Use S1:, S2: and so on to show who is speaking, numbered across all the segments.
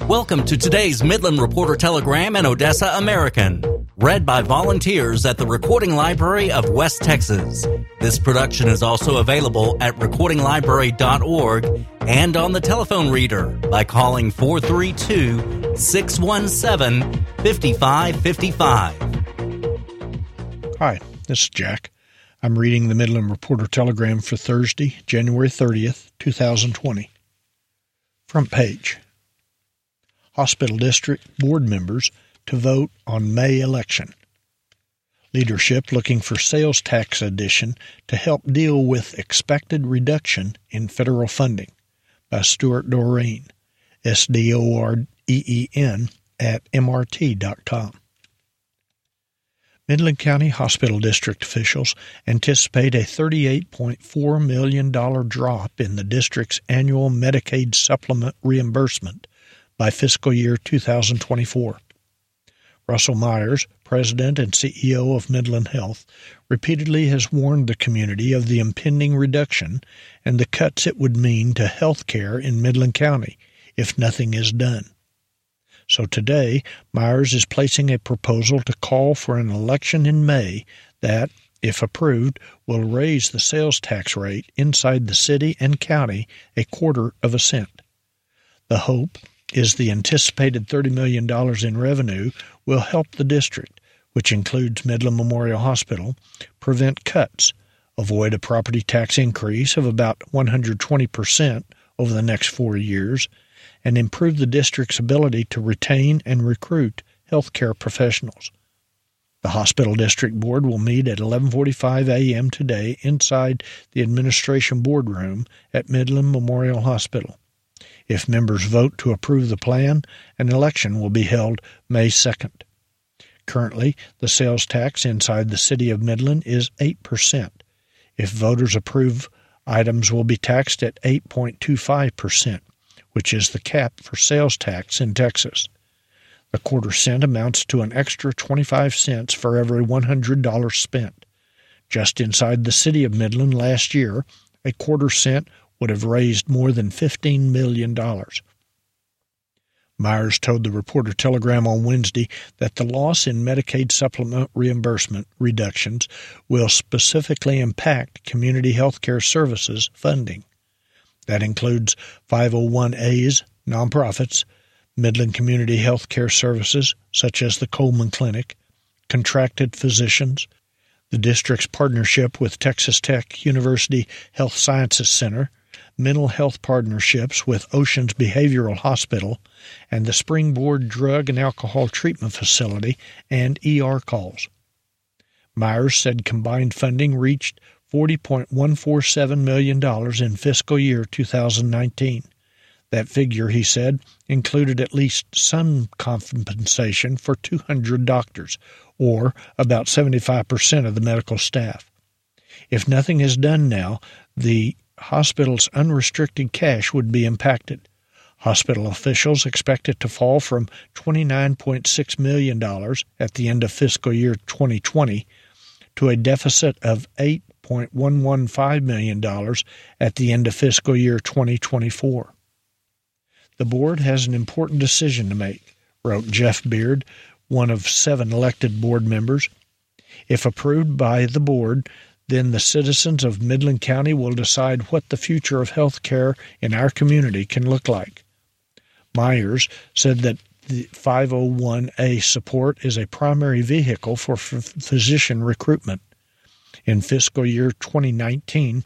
S1: Welcome to today's Midland Reporter Telegram and Odessa American, read by volunteers at the Recording Library of West Texas. This production is also available at recordinglibrary.org and on the telephone reader by calling 432-617-5555.
S2: Hi, this is Jack. I'm reading the Midland Reporter Telegram for Thursday, January 30th, 2020. Front page. Hospital District Board members to vote on May election. Leadership looking for sales tax addition to help deal with expected reduction in federal funding by Stuart Doreen, SDOREEN at MRT.com. Midland County Hospital District officials anticipate a $38.4 million drop in the district's annual Medicaid supplement reimbursement by fiscal year 2024. Russell Myers, president and CEO of Midland Health, repeatedly has warned the community of the impending reduction and the cuts it would mean to health care in Midland County if nothing is done. So today, Myers is placing a proposal to call for an election in May that, if approved, will raise the sales tax rate inside the city and county a quarter of a cent. The hope is the anticipated $30 million in revenue will help the district, which includes Midland Memorial Hospital, prevent cuts, avoid a property tax increase of about 120% over the next 4 years, and improve the district's ability to retain and recruit healthcare professionals. The Hospital District Board will meet at 11:45 a.m. today inside the Administration Boardroom at Midland Memorial Hospital. If members vote to approve the plan, an election will be held May 2nd. Currently, the sales tax inside the city of Midland is 8%. If voters approve, items will be taxed at 8.25%, which is the cap for sales tax in Texas. The quarter cent amounts to an extra 25 cents for every $100 spent. Just inside the city of Midland last year, a quarter cent would have raised more than $15 million. Myers told the Reporter Telegram on Wednesday that the loss in Medicaid supplement reimbursement reductions will specifically impact community health care services funding. That includes 501As, nonprofits, Midland Community Health Care Services, such as the Coleman Clinic, contracted physicians, the district's partnership with Texas Tech University Health Sciences Center, mental health partnerships with Oceans Behavioral Hospital, and the Springboard Drug and Alcohol Treatment Facility and ER calls. Myers said combined funding reached $40.147 million in fiscal year 2019. That figure, he said, included at least some compensation for 200 doctors, or about 75% of the medical staff. If nothing is done now, the hospital's unrestricted cash would be impacted. Hospital officials expect it to fall from $29.6 million at the end of fiscal year 2020 to a deficit of $8.115 million at the end of fiscal year 2024. The board has an important decision to make, wrote Jeff Beard, one of 7 elected board members. If approved by the board, then the citizens of Midland County will decide what the future of health care in our community can look like. Myers said that the 501A support is a primary vehicle for physician recruitment. In fiscal year 2019,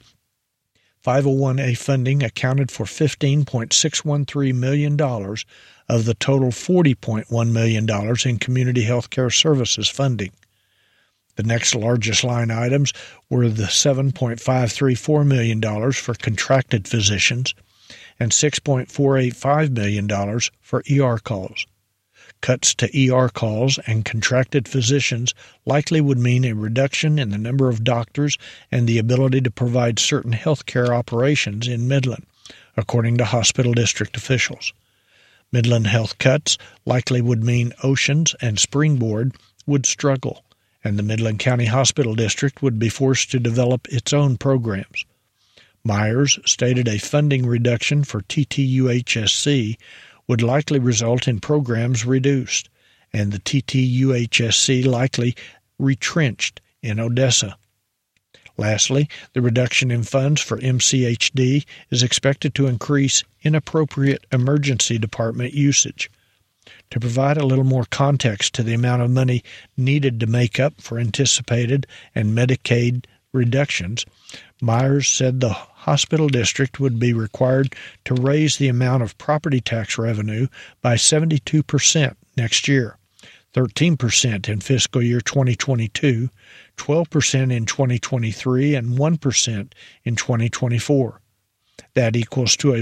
S2: 501A funding accounted for $15.613 million of the total $40.1 million in community health care services funding. The next largest line items were the $7.534 million for contracted physicians and $6.485 million for ER calls. Cuts to ER calls and contracted physicians likely would mean a reduction in the number of doctors and the ability to provide certain health care operations in Midland, according to hospital district officials. Midland Health cuts likely would mean Oceans and Springboard would struggle, and the Midland County Hospital District would be forced to develop its own programs. Myers stated a funding reduction for TTUHSC would likely result in programs reduced, and the TTUHSC likely retrenched in Odessa. Lastly, the reduction in funds for MCHD is expected to increase inappropriate emergency department usage. To provide a little more context to the amount of money needed to make up for anticipated and Medicaid reductions, Myers said the hospital district would be required to raise the amount of property tax revenue by 72% next year, 13% in fiscal year 2022, 12% in 2023, and 1% in 2024. That equals to a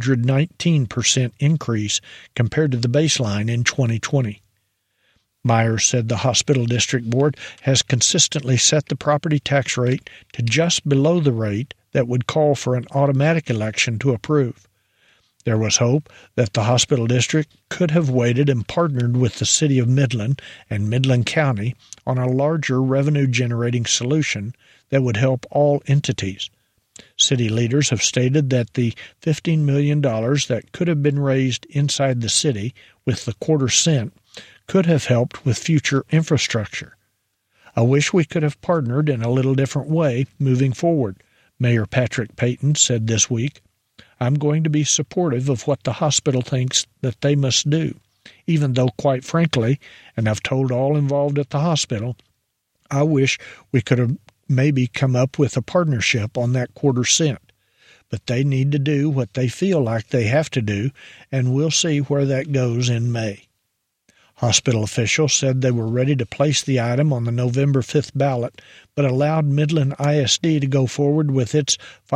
S2: 119% increase compared to the baseline in 2020. Myers said the hospital district board has consistently set the property tax rate to just below the rate that would call for an automatic election to approve. There was hope that the hospital district could have waited and partnered with the city of Midland and Midland County on a larger revenue-generating solution that would help all entities. City leaders have stated that the $15 million that could have been raised inside the city with the quarter cent could have helped with future infrastructure. I wish we could have partnered in a little different way moving forward, Mayor Patrick Payton said this week. I'm going to be supportive of what the hospital thinks that they must do, even though, quite frankly, and I've told all involved at the hospital, I wish we could have maybe come up with a partnership on that quarter cent. But they need to do what they feel like they have to do, and we'll see where that goes in May. Hospital officials said they were ready to place the item on the November 5th ballot, but allowed Midland ISD to go forward with its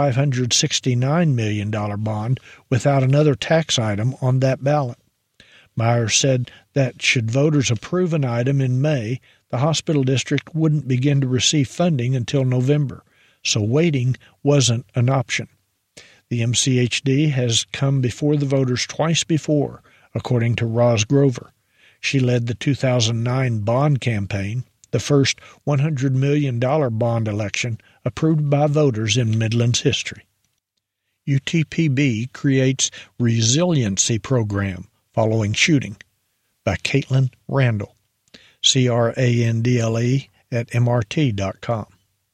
S2: $569 million bond without another tax item on that ballot. Myers said that should voters approve an item in May, the hospital district wouldn't begin to receive funding until November, so waiting wasn't an option. The MCHD has come before the voters twice before, according to Roz Grover. She led the 2009 bond campaign, the first $100 million bond election approved by voters in Midland's history. UTPB creates resiliency program following shooting by Caitlin Randall, CRANDLE at MRT.com.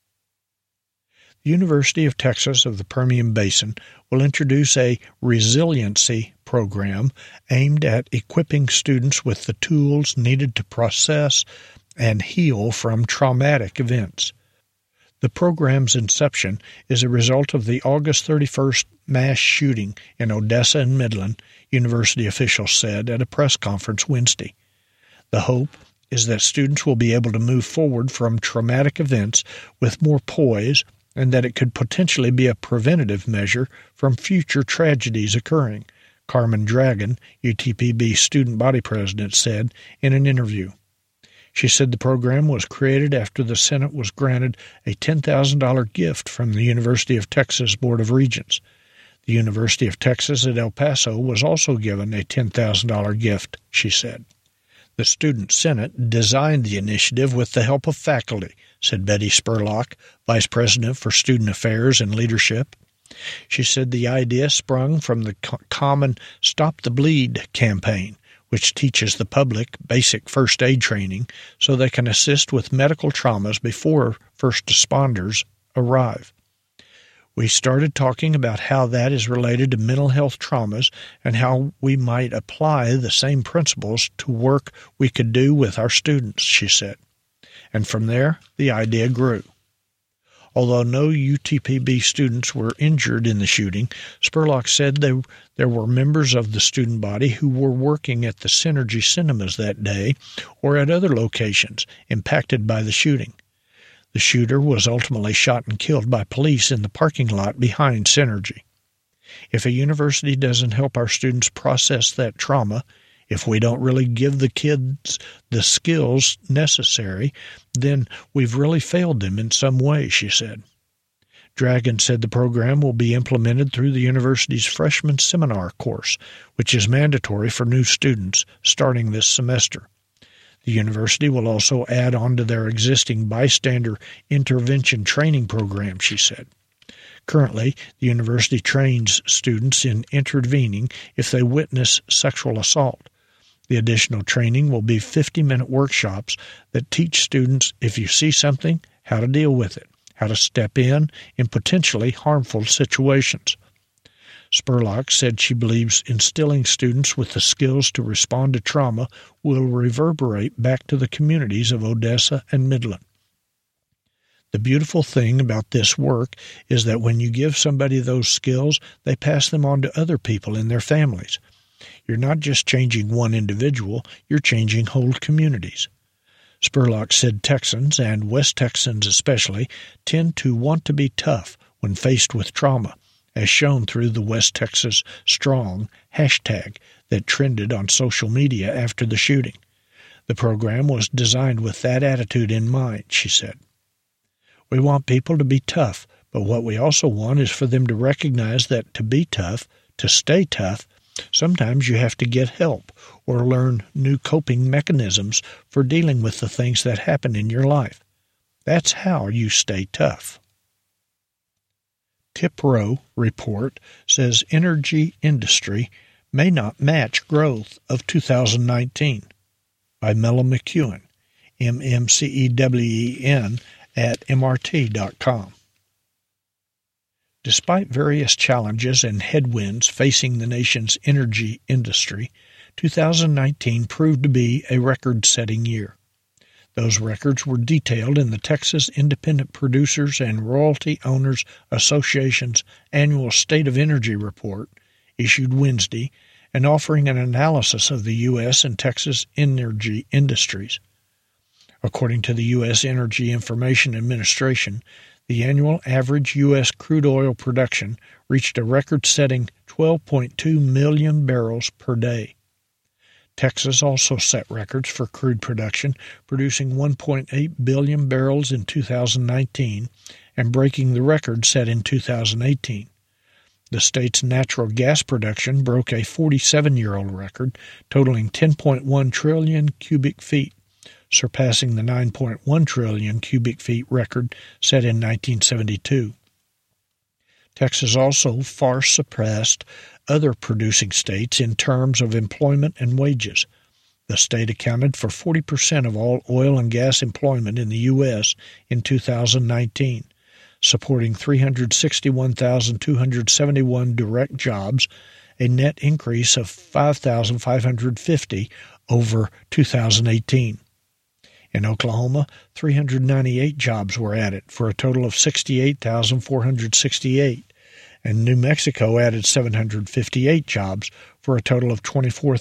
S2: The University of Texas of the Permian Basin will introduce a resiliency program aimed at equipping students with the tools needed to process and heal from traumatic events. The program's inception is a result of the August 31st mass shooting in Odessa and Midland, university officials said at a press conference Wednesday. The hope is that students will be able to move forward from traumatic events with more poise, and that it could potentially be a preventative measure from future tragedies occurring, Carmen Dragon, UTPB student body president, said in an interview. She said the program was created after the Senate was granted a $10,000 gift from the University of Texas Board of Regents. The University of Texas at El Paso was also given a $10,000 gift, she said. The Student Senate designed the initiative with the help of faculty, said Betty Spurlock, Vice President for Student Affairs and Leadership. She said the idea sprung from the common Stop the Bleed campaign, which teaches the public basic first aid training so they can assist with medical traumas before first responders arrive. We started talking about how that is related to mental health traumas and how we might apply the same principles to work we could do with our students, she said. And from there, the idea grew. Although no UTPB students were injured in the shooting, Spurlock said there were members of the student body who were working at the Synergy Cinemas that day or at other locations impacted by the shooting. The shooter was ultimately shot and killed by police in the parking lot behind Synergy. If a university doesn't help our students process that trauma, if we don't really give the kids the skills necessary, then we've really failed them in some way, she said. Dragon said the program will be implemented through the university's freshman seminar course, which is mandatory for new students starting this semester. The university will also add on to their existing bystander intervention training program, she said. Currently, the university trains students in intervening if they witness sexual assault. The additional training will be 50-minute workshops that teach students, if you see something, how to deal with it, how to step in potentially harmful situations. Spurlock said she believes instilling students with the skills to respond to trauma will reverberate back to the communities of Odessa and Midland. The beautiful thing about this work is that when you give somebody those skills, they pass them on to other people in their families. You're not just changing one individual, you're changing whole communities. Spurlock said Texans, and West Texans especially, tend to want to be tough when faced with trauma, as shown through the West Texas Strong hashtag that trended on social media after the shooting. The program was designed with that attitude in mind, she said. We want people to be tough, but what we also want is for them to recognize that to be tough, to stay tough, sometimes you have to get help or learn new coping mechanisms for dealing with the things that happen in your life. That's how you stay tough. TIPRO report says energy industry may not match growth of 2019 by Mella McEwen, MMCEWEN at MRT.com. Despite various challenges and headwinds facing the nation's energy industry, 2019 proved to be a record-setting year. Those records were detailed in the Texas Independent Producers and Royalty Owners Association's annual State of Energy report, issued Wednesday, and offering an analysis of the U.S. and Texas energy industries. According to the U.S. Energy Information Administration, the annual average U.S. crude oil production reached a record-setting 12.2 million barrels per day. Texas also set records for crude production, producing 1.8 billion barrels in 2019 and breaking the record set in 2018. The state's natural gas production broke a 47-year-old record, totaling 10.1 trillion cubic feet, surpassing the 9.1 trillion cubic feet record set in 1972. Texas also far surpassed other producing states in terms of employment and wages. The state accounted for 40% of all oil and gas employment in the U.S. in 2019, supporting 361,271 direct jobs, a net increase of 5,550 over 2018. In Oklahoma, 398 jobs were added for a total of 68,468, and New Mexico added 758 jobs for a total of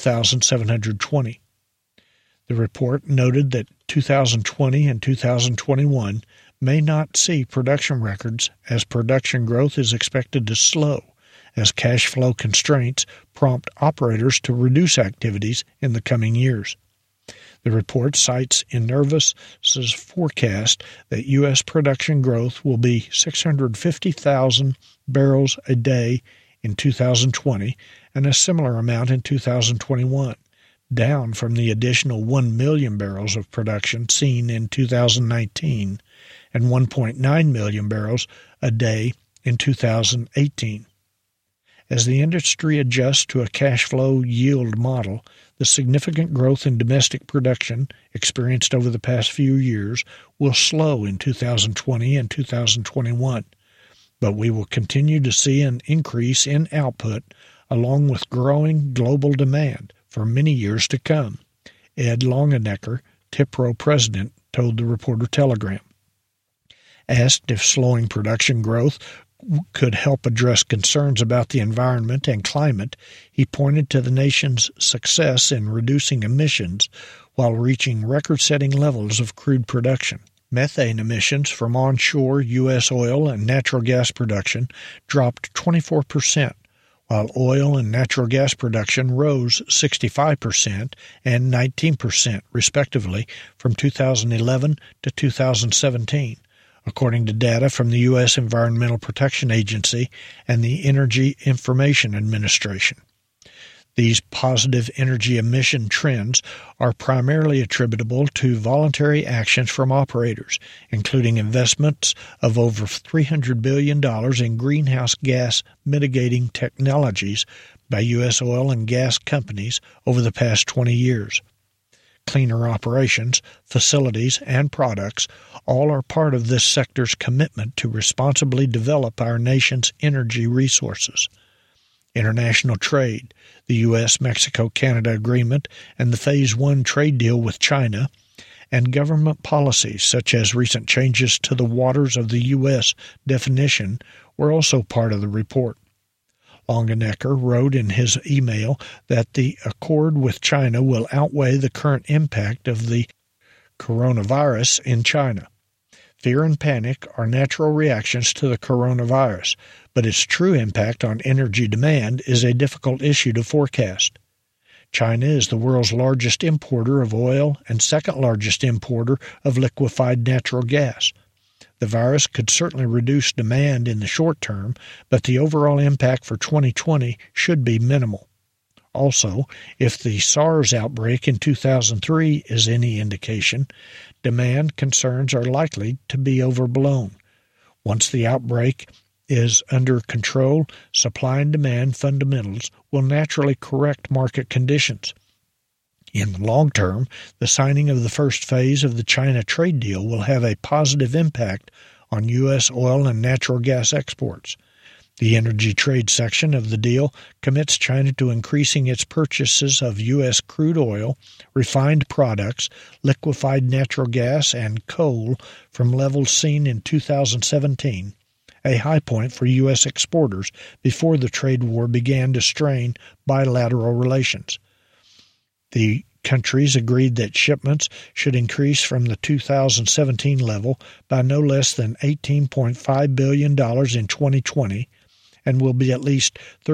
S2: 24,720. The report noted that 2020 and 2021 may not see production records as production growth is expected to slow as cash flow constraints prompt operators to reduce activities in the coming years. The report cites Enervus's forecast that U.S. production growth will be 650,000 barrels a day in 2020 and a similar amount in 2021, down from the additional 1 million barrels of production seen in 2019 and 1.9 million barrels a day in 2018. As the industry adjusts to a cash flow yield model, the significant growth in domestic production experienced over the past few years will slow in 2020 and 2021, but we will continue to see an increase in output along with growing global demand for many years to come, Ed Longenecker, TIPRO president, told the Reporter-Telegram. Asked if slowing production growth could help address concerns about the environment and climate, he pointed to the nation's success in reducing emissions while reaching record-setting levels of crude production. Methane emissions from onshore U.S. oil and natural gas production dropped 24%, while oil and natural gas production rose 65% and 19%, respectively, from 2011 to 2017. According to data from the U.S. Environmental Protection Agency and the Energy Information Administration. These positive energy emission trends are primarily attributable to voluntary actions from operators, including investments of over $300 billion in greenhouse gas mitigating technologies by U.S. oil and gas companies over the past 20 years. Cleaner operations, facilities, and products all are part of this sector's commitment to responsibly develop our nation's energy resources. International trade, the U.S.-Mexico-Canada Agreement, and the Phase 1 trade deal with China, and government policies such as recent changes to the waters of the U.S. definition were also part of the report. Longenecker wrote in his email that the accord with China will outweigh the current impact of the coronavirus in China. Fear and panic are natural reactions to the coronavirus, but its true impact on energy demand is a difficult issue to forecast. China is the world's largest importer of oil and second largest importer of liquefied natural gas. The virus could certainly reduce demand in the short term, but the overall impact for 2020 should be minimal. Also, if the SARS outbreak in 2003 is any indication, demand concerns are likely to be overblown. Once the outbreak is under control, supply and demand fundamentals will naturally correct market conditions. In the long term, the signing of the first phase of the China trade deal will have a positive impact on U.S. oil and natural gas exports. The energy trade section of the deal commits China to increasing its purchases of U.S. crude oil, refined products, liquefied natural gas, and coal from levels seen in 2017, a high point for U.S. exporters before the trade war began to strain bilateral relations. The countries agreed that shipments should increase from the 2017 level by no less than $18.5 billion in 2020 and will be at least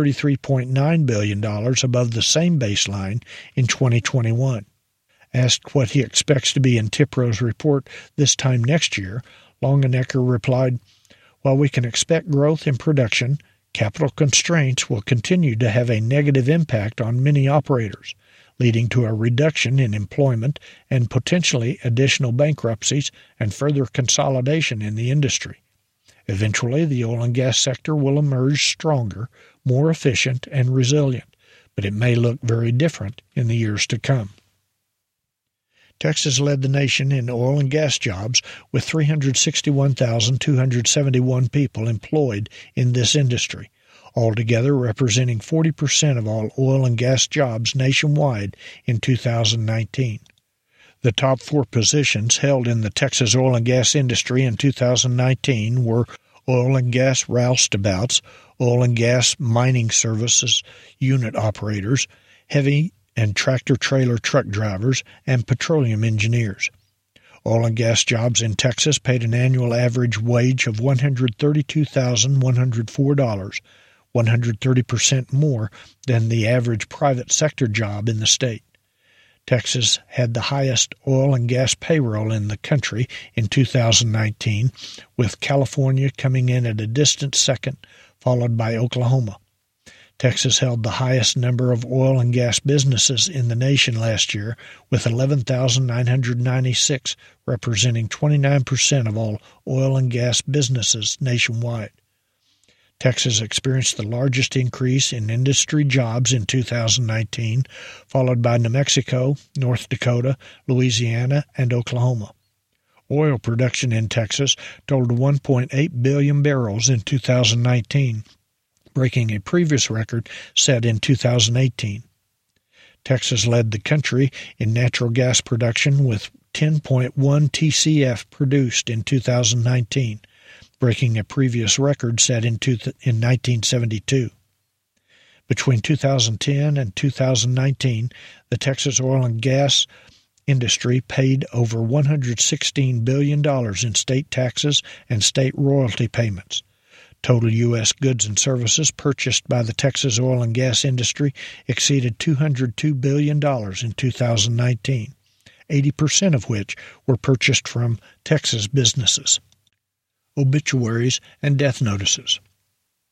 S2: $33.9 billion above the same baseline in 2021. Asked what he expects to be in TIPRO's report this time next year, Longenecker replied, "While we can expect growth in production, capital constraints will continue to have a negative impact on many operators, leading to a reduction in employment and potentially additional bankruptcies and further consolidation in the industry. Eventually, the oil and gas sector will emerge stronger, more efficient, and resilient, but it may look very different in the years to come." Texas led the nation in oil and gas jobs with 361,271 people employed in this industry, altogether representing 40% of all oil and gas jobs nationwide in 2019. The top four positions held in the Texas oil and gas industry in 2019 were oil and gas roustabouts, oil and gas mining services unit operators, heavy and tractor-trailer truck drivers, and petroleum engineers. Oil and gas jobs in Texas paid an annual average wage of $132,104, 130% more than the average private sector job in the state. Texas had the highest oil and gas payroll in the country in 2019, with California coming in at a distant second, followed by Oklahoma. Texas held the highest number of oil and gas businesses in the nation last year, with 11,996, representing 29% of all oil and gas businesses nationwide. Texas experienced the largest increase in industry jobs in 2019, followed by New Mexico, North Dakota, Louisiana, and Oklahoma. Oil production in Texas totaled 1.8 billion barrels in 2019, breaking a previous record set in 2018. Texas led the country in natural gas production with 10.1 TCF produced in 2019, breaking a previous record set in 1972. Between 2010 and 2019, the Texas oil and gas industry paid over $116 billion in state taxes and state royalty payments. Total U.S. goods and services purchased by the Texas oil and gas industry exceeded $202 billion in 2019, 80% of which were purchased from Texas businesses. Obituaries and death notices.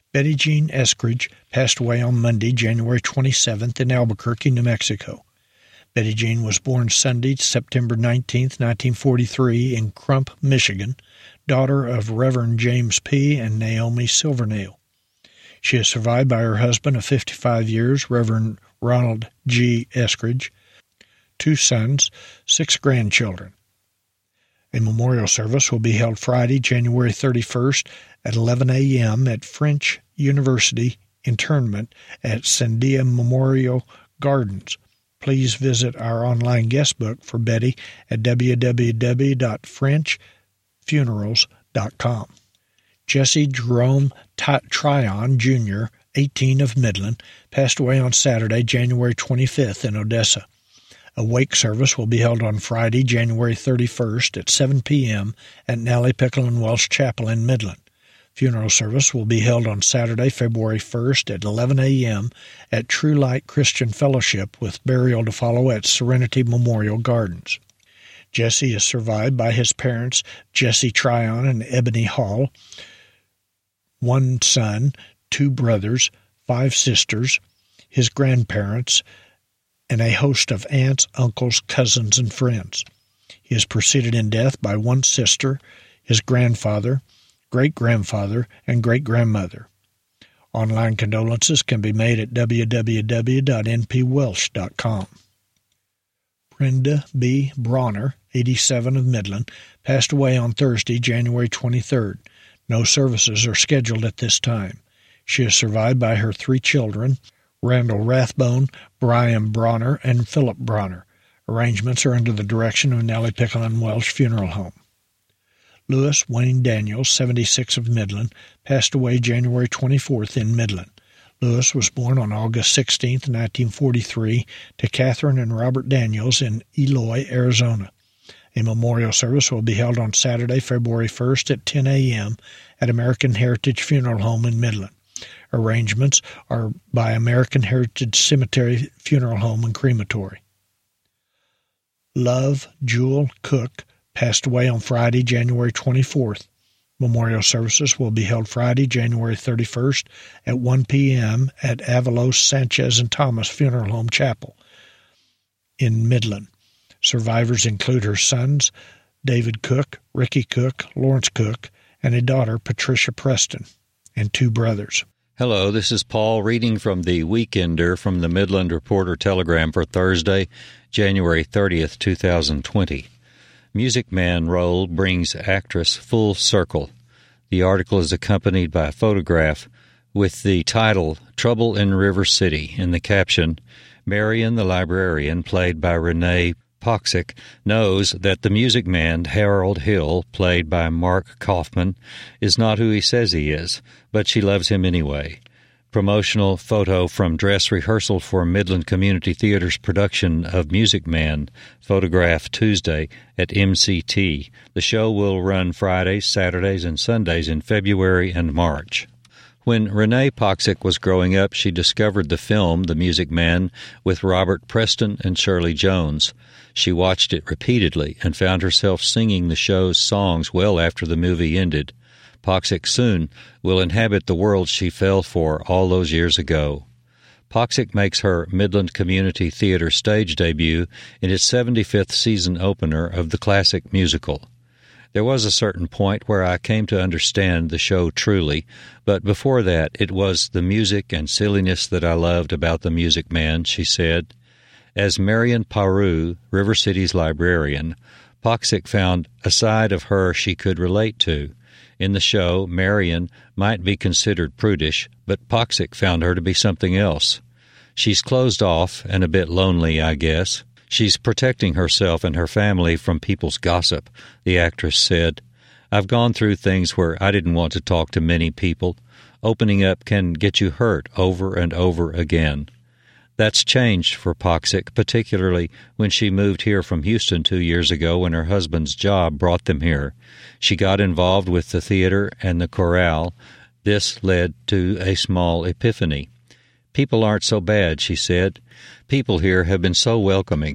S2: Betty Jean Eskridge passed away on Monday, January 27th in Albuquerque, New Mexico. Betty Jean was born Sunday, September 19, 1943, in Crump, Michigan, daughter of Reverend James P. and Naomi Silvernail. She is survived by her husband of 55 years, Reverend Ronald G. Eskridge, 2 sons, 6 grandchildren. A memorial service will be held Friday, January 31st at 11 a.m. at French University Internment at Sandia Memorial Gardens. Please visit our online guest book for Betty at www.frenchfunerals.com. Jesse Jerome Tryon, Jr., 18 of Midland, passed away on Saturday, January 25th in Odessa. A wake service will be held on Friday, January 31st at 7 p.m. at Nally Pickle and Welsh Chapel in Midland. Funeral service will be held on Saturday, February 1st at 11 a.m. at True Light Christian Fellowship with burial to follow at Serenity Memorial Gardens. Jesse is survived by his parents, Jesse Tryon and Ebony Hall, 1 son, 2 brothers, 5 sisters, his grandparents, and a host of aunts, uncles, cousins, and friends. He is preceded in death by 1 sister, his grandfather, great-grandfather, and great-grandmother. Online condolences can be made at www.npwelsh.com. Brenda B. Bronner, 87 of Midland, passed away on Thursday, January 23rd. No services are scheduled at this time. She is survived by her 3 children, Randall Rathbone, Brian Bronner, and Philip Bronner. Arrangements are under the direction of Nally Pickle and Welsh Funeral Home. Lewis Wayne Daniels, 76 of Midland, passed away January 24th in Midland. Lewis was born on August 16, 1943, to Catherine and Robert Daniels in Eloy, Arizona. A memorial service will be held on Saturday, February 1st at 10 a.m. at American Heritage Funeral Home in Midland. Arrangements are by American Heritage Cemetery Funeral Home and Crematory. Love Jewel Cook passed away on Friday, January 24th. Memorial services will be held Friday, January 31st at 1 p.m. at Avalos Sanchez and Thomas Funeral Home Chapel in Midland. Survivors include her sons, David Cook, Ricky Cook, Lawrence Cook, and a daughter, Patricia Preston, and 2 brothers.
S3: Hello, this is Paul reading from the Weekender from the Midland Reporter-Telegram for Thursday, January 30th, 2020. Music Man role brings actress full circle. The article is accompanied by a photograph with the title, Trouble in River City, in the caption, Marion the librarian, played by Renee Poxic, knows that the music man, Harold Hill, played by Mark Kaufman, is not who he says he is, but she loves him anyway. Promotional photo from dress rehearsal for Midland Community Theater's production of Music Man, photographed Tuesday at MCT. The show will run Fridays, Saturdays, and Sundays in February and March. When Renee Poxic was growing up, she discovered the film The Music Man with Robert Preston and Shirley Jones. She watched it repeatedly and found herself singing the show's songs well after the movie ended. Poxic soon will inhabit the world she fell for all those years ago. Poxic makes her Midland Community Theater stage debut in its 75th season opener of the classic musical. There was a certain point where I came to understand the show truly, but before that it was the music and silliness that I loved about the Music Man, she said. As Marion Paru, River City's librarian, Poxic found a side of her she could relate to. In the show, Marion might be considered prudish, but Poxic found her to be something else. She's closed off and a bit lonely, I guess. She's protecting herself and her family from people's gossip, the actress said. I've gone through things where I didn't want to talk to many people. Opening up can get you hurt over and over again. That's changed for Poxic, particularly when she moved here from Houston 2 years ago when her husband's job brought them here. She got involved with the theater and the chorale. This led to a small epiphany. People aren't so bad, she said. People here have been so welcoming.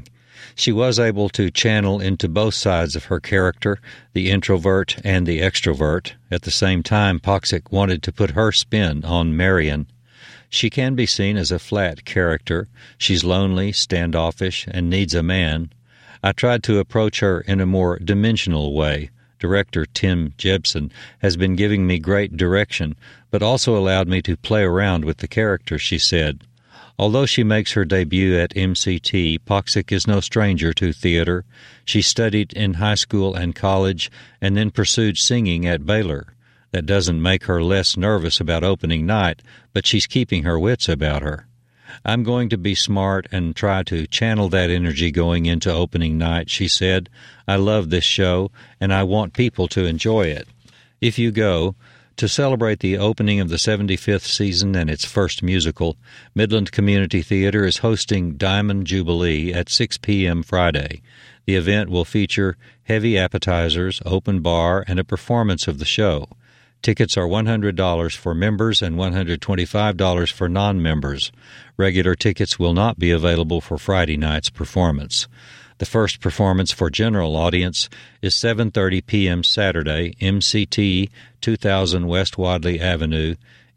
S3: She was able to channel into both sides of her character, the introvert and the extrovert. At the same time, Poxic wanted to put her spin on Marion. She can be seen as a flat character. She's lonely, standoffish, and needs a man. I tried to approach her in a more dimensional way. Director Tim Jebsen has been giving me great direction, but also allowed me to play around with the character, she said. Although she makes her debut at MCT, Poxic is no stranger to theater. She studied in high school and college and then pursued singing at Baylor. That doesn't make her less nervous about opening night, but she's keeping her wits about her. I'm going to be smart and try to channel that energy going into opening night, she said. I love this show, and I want people to enjoy it. If you go, to celebrate the opening of the 75th season and its first musical, Midland Community Theater is hosting Diamond Jubilee at 6 p.m. Friday. The event will feature heavy appetizers, open bar, and a performance of the show. Tickets are $100 for members and $125 for non-members. Regular tickets will not be available for Friday night's performance. The first performance for general audience is 7:30 p.m. Saturday, MCT 2000 West Wadley Avenue,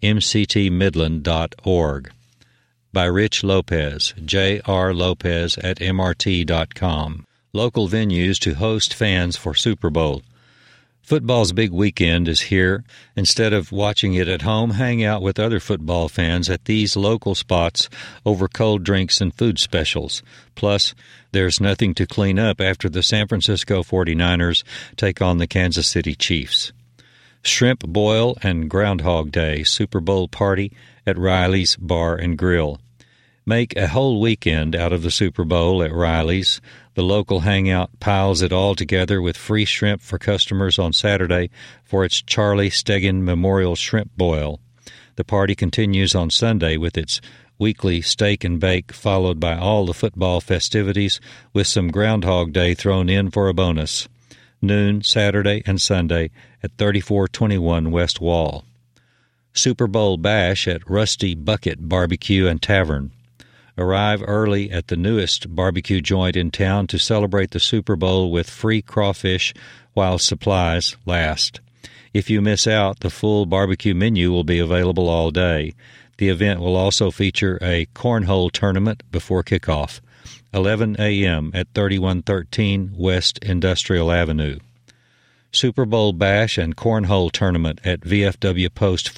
S3: mctmidland.org. By Rich Lopez, jrlopez at mrt.com. Local venues to host fans for Super Bowl. Football's big weekend is here. Instead of watching it at home, hang out with other football fans at these local spots over cold drinks and food specials. Plus, there's nothing to clean up after the San Francisco 49ers take on the Kansas City Chiefs. Shrimp Boil and Groundhog Day Super Bowl party at Riley's Bar and Grill. Make a whole weekend out of the Super Bowl at Riley's. The local hangout piles it all together with free shrimp for customers on Saturday for its Charlie Steggin Memorial Shrimp Boil. The party continues on Sunday with its weekly steak and bake, followed by all the football festivities with some Groundhog Day thrown in for a bonus. Noon, Saturday and Sunday at 3421 West Wall. Super Bowl Bash at Rusty Bucket Barbecue and Tavern. Arrive early at the newest barbecue joint in town to celebrate the Super Bowl with free crawfish while supplies last. If you miss out, the full barbecue menu will be available all day. The event will also feature a cornhole tournament before kickoff. 11 a.m. at 3113 West Industrial Avenue. Super Bowl Bash and Cornhole Tournament at VFW Post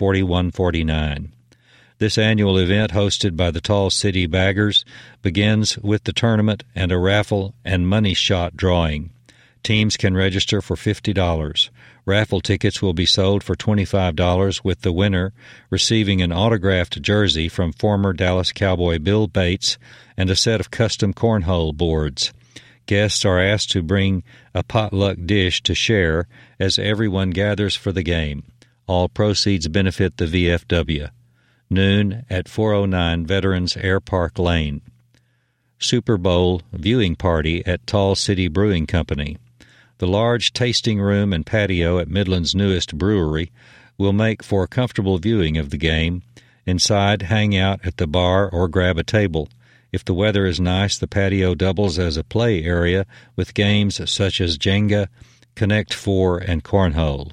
S3: 4149. This annual event, hosted by the Tall City Baggers, begins with the tournament and a raffle and money shot drawing. Teams can register for $50. Raffle tickets will be sold for $25, with the winner receiving an autographed jersey from former Dallas Cowboy Bill Bates and a set of custom cornhole boards. Guests are asked to bring a potluck dish to share as everyone gathers for the game. All proceeds benefit the VFW. Noon at 409 Veterans Air Park Lane. Super Bowl viewing party at Tall City Brewing Company. The large tasting room and patio at Midland's newest brewery will make for comfortable viewing of the game. Inside, hang out at the bar or grab a table. If the weather is nice, the patio doubles as a play area with games such as Jenga, Connect Four, and Cornhole.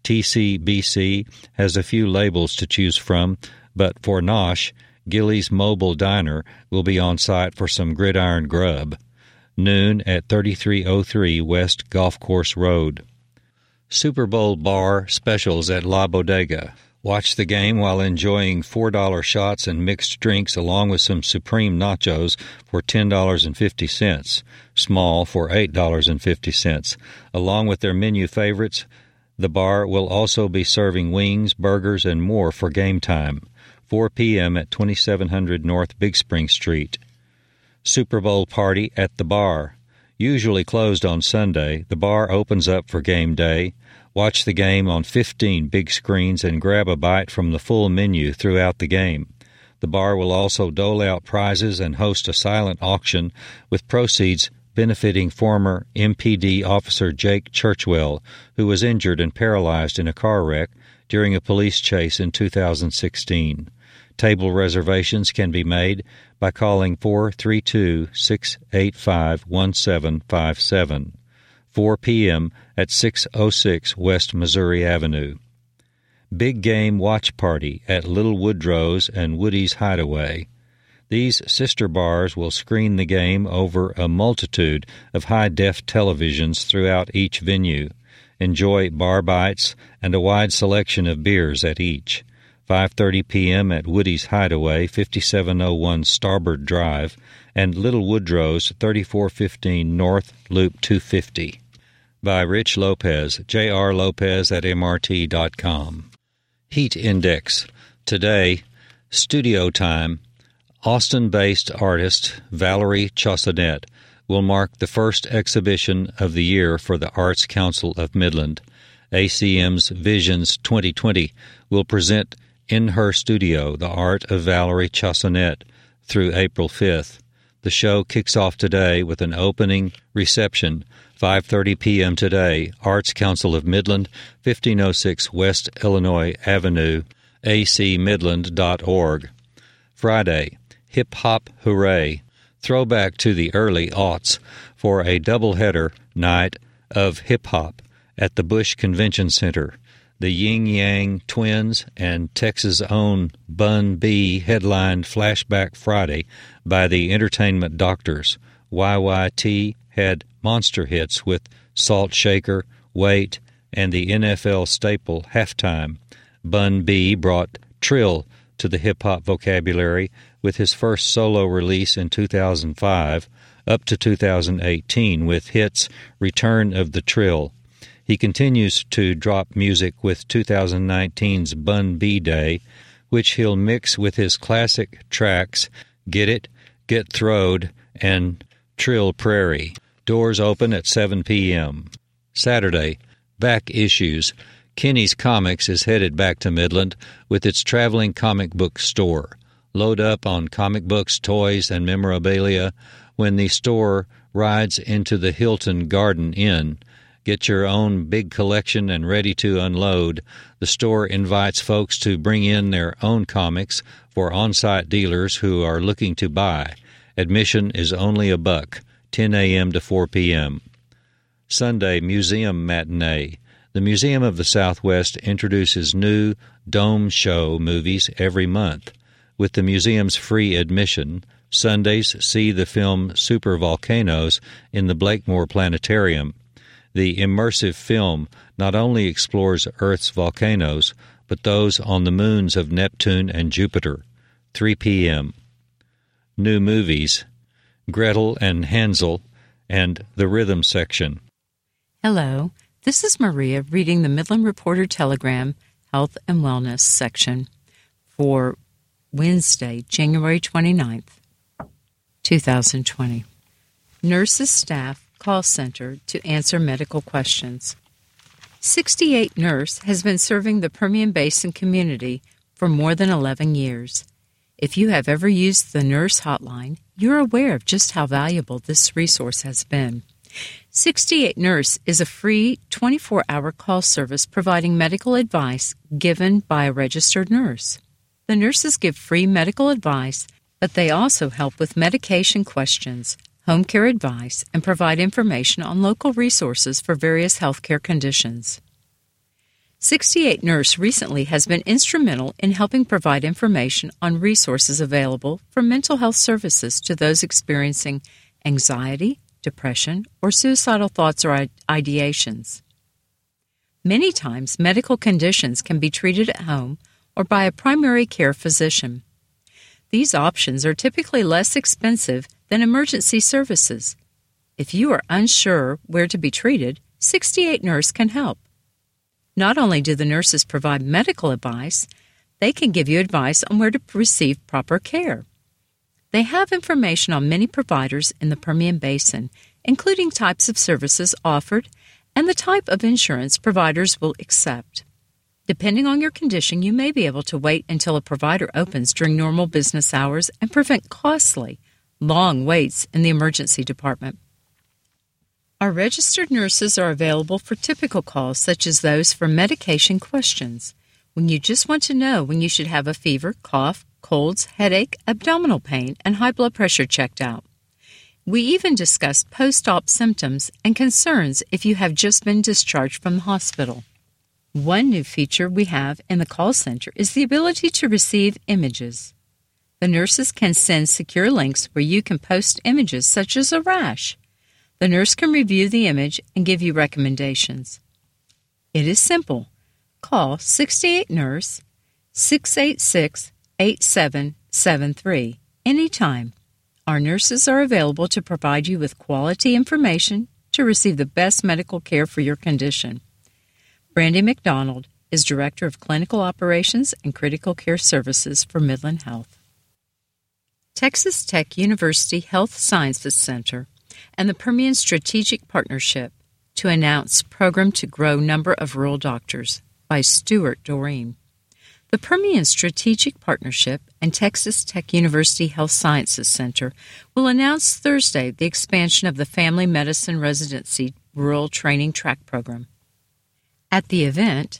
S3: TCBC has a few labels to choose from, but for Nosh, Gilly's Mobile Diner will be on site for some gridiron grub. Noon at 3303 West Golf Course Road. Super Bowl Bar Specials at La Bodega. Watch the game while enjoying $4 shots and mixed drinks along with some Supreme Nachos for $10.50, small for $8.50. Along with their menu favorites, the bar will also be serving wings, burgers, and more for game time. 4 p.m. at 2700 North Big Spring Street. Super Bowl party at the bar. Usually closed on Sunday, the bar opens up for game day. Watch the game on 15 big screens and grab a bite from the full menu throughout the game. The bar will also dole out prizes and host a silent auction with proceeds benefiting former MPD officer Jake Churchwell, who was injured and paralyzed in a car wreck during a police chase in 2016. Table reservations can be made by calling 432-685-1757, 4 p.m. at 606 West Missouri Avenue. Big Game Watch Party at Little Woodrow's and Woody's Hideaway. These sister bars will screen the game over a multitude of high-def televisions throughout each venue. Enjoy bar bites and a wide selection of beers at each. 5:30 p.m. at Woody's Hideaway, 5701 Starboard Drive, and Little Woodrow's, 3415 North Loop 250. By Rich Lopez, jrlopez@mrt.com. Heat Index. Today, studio time. Austin-based artist Valerie Chaussonnet will mark the first exhibition of the year for the Arts Council of Midland. ACM's Visions 2020 will present in her studio The Art of Valerie Chaussonnet through April 5th. The show kicks off today with an opening reception, 5:30 p.m. today, Arts Council of Midland, 1506 West Illinois Avenue, acmidland.org. Friday, Hip Hop Hooray, throwback to the early aughts for a doubleheader night of hip-hop at the Bush Convention Center. The Yin Yang Twins and Texas' own Bun B headlined Flashback Friday by the Entertainment Doctors. YYT had monster hits with Salt Shaker, Wait, and the NFL staple Halftime. Bun B brought trill to the hip-hop vocabulary with his first solo release in 2005 up to 2018 with hits Return of the Trill. He continues to drop music with 2019's Bun B Day, which he'll mix with his classic tracks Get It, Get Throwed, and Trill Prairie. Doors open at 7 p.m. Saturday, Back Issues. Kenny's Comics is headed back to Midland with its traveling comic book store. Load up on comic books, toys, and memorabilia when the store rides into the Hilton Garden Inn. Get your own big collection and ready to unload. The store invites folks to bring in their own comics for on-site dealers who are looking to buy. Admission is only $1, 10 a.m. to 4 p.m. Sunday, Museum Matinee. The Museum of the Southwest introduces new Dome Show movies every month. With the museum's free admission, Sundays see the film Super Volcanoes in the Blakemore Planetarium. The immersive film not only explores Earth's volcanoes, but those on the moons of Neptune and Jupiter. 3 p.m. New movies, Gretel and Hansel, and the Rhythm Section.
S4: Hello, this is Maria reading the Midland Reporter Telegram Health and Wellness section for Wednesday, January 29th, 2020. Nurses staff call center to answer medical questions. 68 Nurse has been serving the Permian Basin community for more than 11 years. If you have ever used the Nurse Hotline, you're aware of just how valuable this resource has been. 68 Nurse is a free 24-hour call service providing medical advice given by a registered nurse. The nurses give free medical advice, but they also help with medication questions, home care advice, and provide information on local resources for various healthcare conditions. 68 Nurse recently has been instrumental in helping provide information on resources available for mental health services to those experiencing anxiety, depression, or suicidal thoughts or ideations. Many times, medical conditions can be treated at home or by a primary care physician. These options are typically less expensive than emergency services. If you are unsure where to be treated, 68 Nurse can help. Not only do the nurses provide medical advice, they can give you advice on where to receive proper care. They have information on many providers in the Permian Basin, including types of services offered and the type of insurance providers will accept. Depending on your condition, you may be able to wait until a provider opens during normal business hours and prevent costly, long waits in the emergency department. Our registered nurses are available for typical calls such as those for medication questions. When you just want to know when you should have a fever, cough, colds, headache, abdominal pain, and high blood pressure checked out. We even discuss post-op symptoms and concerns if you have just been discharged from the hospital. One new feature we have in the call center is the ability to receive images. The nurses can send secure links where you can post images such as a rash. The nurse can review the image and give you recommendations. It is simple. Call 68-NURSE 686-8773 anytime. Our nurses are available to provide you with quality information to receive the best medical care for your condition. Brandy McDonald is Director of Clinical Operations and Critical Care Services for Midland Health. Texas Tech University Health Sciences Center and the Permian Strategic Partnership to announce Program to Grow Number of Rural Doctors by Stuart Doreen. The Permian Strategic Partnership and Texas Tech University Health Sciences Center will announce Thursday the expansion of the Family Medicine Residency Rural Training Track Program. At the event,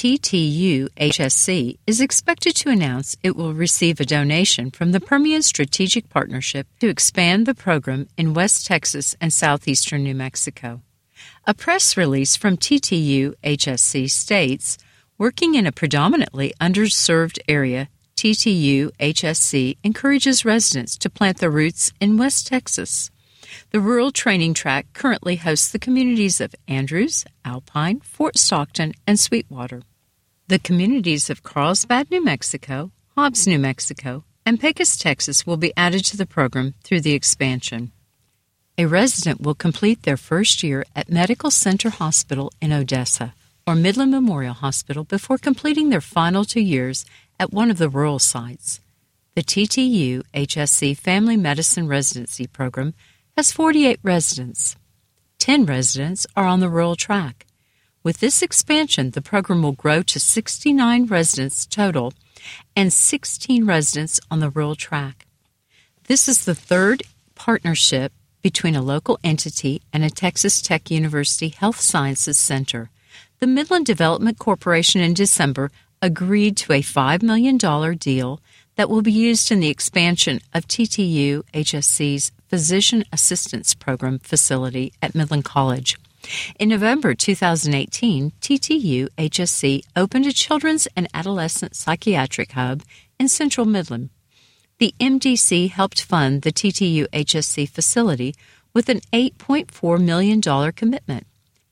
S4: TTU-HSC is expected to announce it will receive a donation from the Permian Strategic Partnership to expand the program in West Texas and southeastern New Mexico. A press release from TTU-HSC states, working in a predominantly underserved area, TTU-HSC encourages residents to plant their roots in West Texas. The rural training track currently hosts the communities of Andrews, Alpine, Fort Stockton, and Sweetwater. The communities of Carlsbad, New Mexico, Hobbs, New Mexico, and Pecos, Texas will be added to the program through the expansion. A resident will complete their first year at Medical Center Hospital in Odessa or Midland Memorial Hospital before completing their final 2 years at one of the rural sites. The TTU-HSC Family Medicine Residency Program has 48 residents. 10 residents are on the rural track. With this expansion, the program will grow to 69 residents total and 16 residents on the rural track. This is the third partnership between a local entity and a Texas Tech University Health Sciences Center. The Midland Development Corporation in December agreed to a $5 million deal that will be used in the expansion of TTU-HSC's Physician Assistance Program facility at Midland College. In November 2018, TTU-HSC opened a children's and adolescent psychiatric hub in central Midland. The MDC helped fund the TTU-HSC facility with an $8.4 million commitment.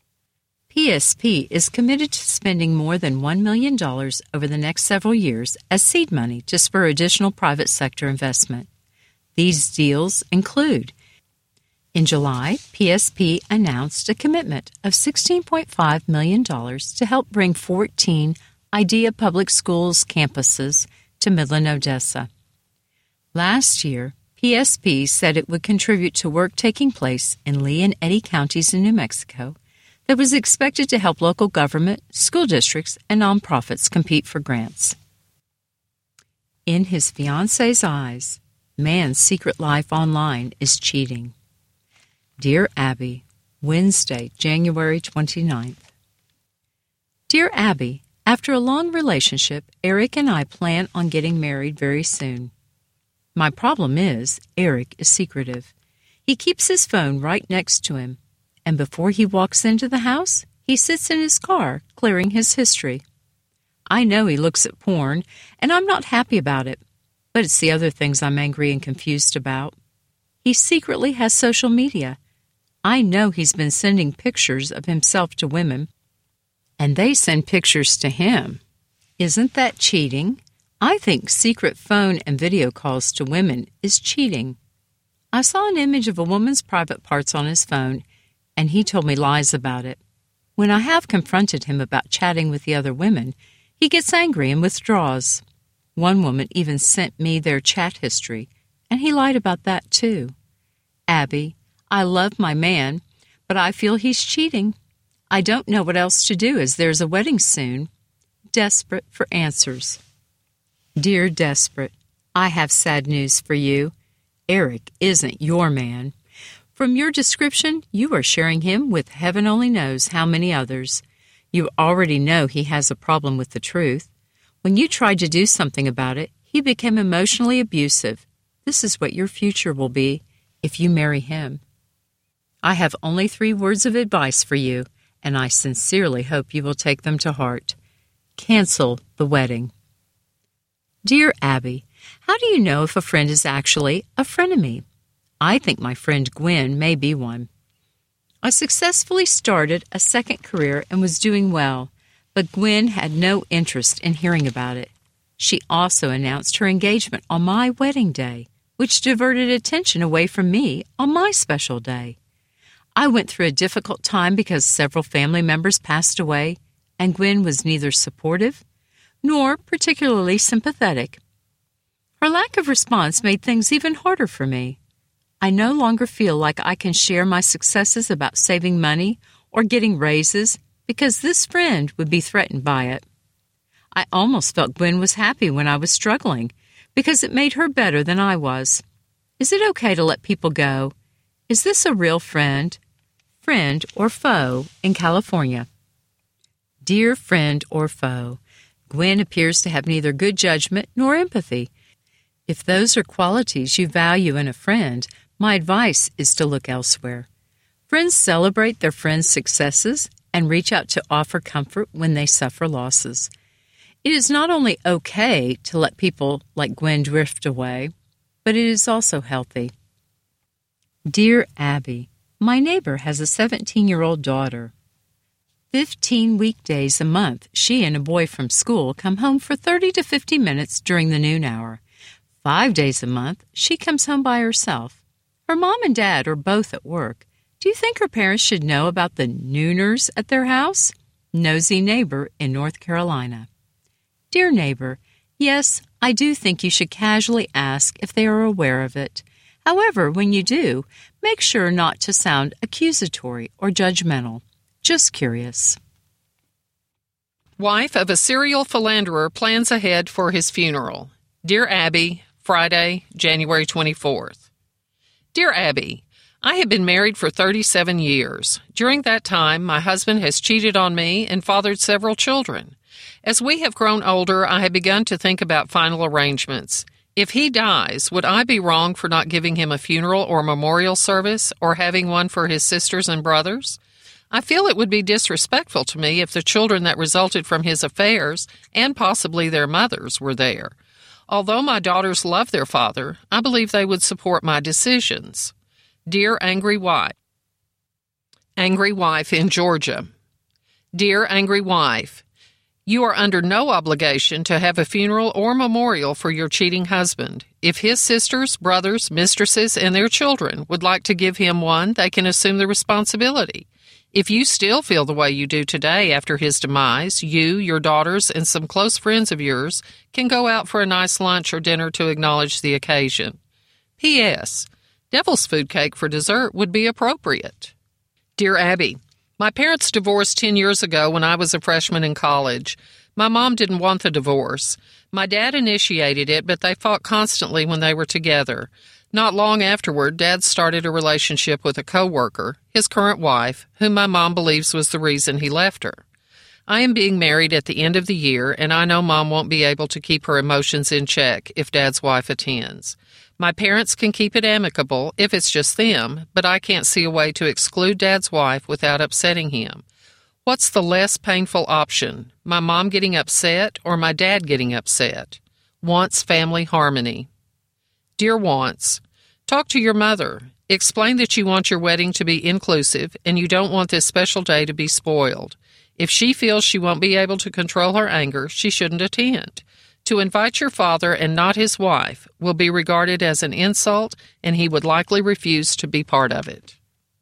S4: PSP is committed to spending more than $1 million over the next several years as seed money to spur additional private sector investment. These deals include: in July, PSP announced a commitment of $16.5 million to help bring 14 IDEA Public Schools campuses to Midland, Odessa. Last year, PSP said it would contribute to work taking place in Lee and Eddy counties in New Mexico that was expected to help local government, school districts, and nonprofits compete for grants. In his fiancé's eyes, man's secret life online is cheating. Dear Abby, Wednesday, January 29th. Dear Abby, after a long relationship, Eric and I plan on getting married very soon. My problem is, Eric is secretive. He keeps his phone right next to him, and before he walks into the house, he sits in his car, clearing his history. I know he looks at porn, and I'm not happy about it, but it's the other things I'm angry and confused about. He secretly has social media. I know he's been sending pictures of himself to women, and they send pictures to him. Isn't that cheating? I think secret phone and video calls to women is cheating. I saw an image of a woman's private parts on his phone, and he told me lies about it. When I have confronted him about chatting with the other women, he gets angry and withdraws. One woman even sent me their chat history, and he lied about that too. Abby, I love my man, but I feel he's cheating. I don't know what else to do as there's a wedding soon. Desperate for answers. Dear Desperate, I have sad news for you. Eric isn't your man. From your description, you are sharing him with heaven only knows how many others. You already know he has a problem with the truth. When you tried to do something about it, He became emotionally abusive. This is what your future will be if you marry him. I have only 3 words of advice for you, and I sincerely hope you will take them to heart. Cancel the wedding. Dear Abby, how do you know if a friend is actually a frenemy? I think my friend Gwen may be one. I successfully started a second career and was doing well, but Gwen had no interest in hearing about it. She also announced her engagement on my wedding day, which diverted attention away from me on my special day. I went through a difficult time because several family members passed away, and Gwen was neither supportive nor particularly sympathetic. Her lack of response made things even harder for me. I no longer feel like I can share my successes about saving money or getting raises because this friend would be threatened by it. I almost felt Gwen was happy when I was struggling because it made her better than I was. Is it okay to let people go? Is this a real friend or foe in California? Dear friend or foe, Gwen appears to have neither good judgment nor empathy. If those are qualities you value in a friend, my advice is to look elsewhere. Friends celebrate their friends' successes and reach out to offer comfort when they suffer losses. It is not only okay to let people like Gwen drift away, but it is also healthy. Dear Abby, my neighbor has a 17-year-old daughter. 15 weekdays a month, she and a boy from school come home for 30 to 50 minutes during the noon hour. 5 days a month, she comes home by herself. Her mom and dad are both at work. Do you think her parents should know about the nooners at their house? Nosy neighbor in North Carolina. Dear neighbor, yes, I do think you should casually ask if they are aware of it. However, when you do, make sure not to sound accusatory or judgmental. Just curious.
S5: Wife of a serial philanderer plans ahead for his funeral. Dear Abby, Friday, January 24th. Dear Abby, I have been married for 37 years. During that time, my husband has cheated on me and fathered several children. As we have grown older, I have begun to think about final arrangements. If he dies, would I be wrong for not giving him a funeral or memorial service or having one for his sisters and brothers? I feel it would be disrespectful to me if the children that resulted from his affairs, and possibly their mothers, were there. Although my daughters love their father, I believe they would support my decisions. Dear Angry Wife. Angry Wife in Georgia. Dear Angry Wife, you are under no obligation to have a funeral or memorial for your cheating husband. If his sisters, brothers, mistresses, and their children would like to give him one, they can assume the responsibility. If you still feel the way you do today after his demise, you, your daughters, and some close friends of yours can go out for a nice lunch or dinner to acknowledge the occasion. P.S. Devil's food cake for dessert would be appropriate. Dear Abby, my parents divorced 10 years ago when I was a freshman in college. My mom didn't want the divorce. My dad initiated it, but they fought constantly when they were together. Not long afterward, Dad started a relationship with a coworker, his current wife, whom my mom believes was the reason he left her. I am being married at the end of the year, and I know Mom won't be able to keep her emotions in check if Dad's wife attends. My parents can keep it amicable if it's just them, but I can't see a way to exclude Dad's wife without upsetting him. What's the less painful option, my mom getting upset or my dad getting upset? Wants family harmony. Dear Wants, talk to your mother. Explain that you want your wedding to be inclusive and you don't want this special day to be spoiled. If she feels she won't be able to control her anger, she shouldn't attend. To invite your father and not his wife will be regarded as an insult, and he would likely refuse to be part of it.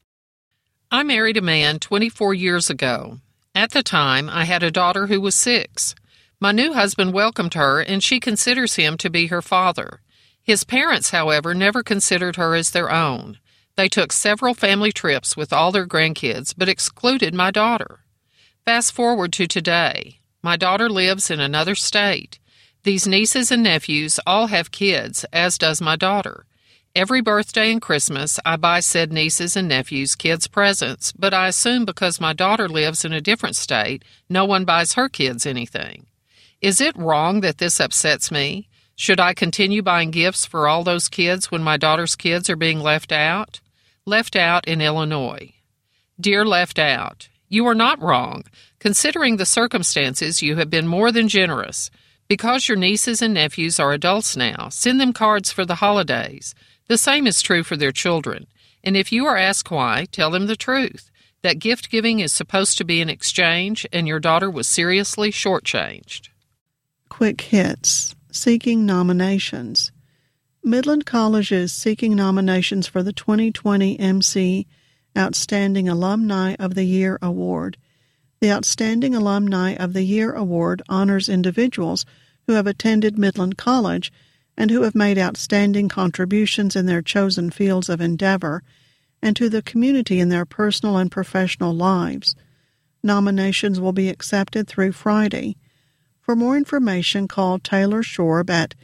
S5: I married a man 24 years ago. At the time, I had a daughter who was 6. My new husband welcomed her, and she considers him to be her father. His parents, however, never considered her as their own. They took several family trips with all their grandkids, but excluded my daughter. Fast forward to today. My daughter lives in another state. These nieces and nephews all have kids, as does my daughter. Every birthday and Christmas, I buy said nieces and nephews kids presents, but I assume because my daughter lives in a different state, no one buys her kids anything. Is it wrong that this upsets me? Should I continue buying gifts for all those kids when my daughter's kids are being left out? Left out in Illinois. Dear Left Out, you are not wrong. Considering the circumstances, you have been more than generous. Because your nieces and nephews are adults now, send them cards for the holidays. The same is true for their children. And if you are asked why, tell them the truth, that gift giving is supposed to be an exchange, and your daughter was seriously shortchanged.
S6: Quick Hits. Seeking nominations. Midland College is seeking nominations for the 2020 MC Outstanding Alumni of the Year Award. The Outstanding Alumni of the Year Award honors individuals who have attended Midland College and who have made outstanding contributions in their chosen fields of endeavor and to the community in their personal and professional lives. Nominations will be accepted through Friday. For more information, call Taylor Shorb at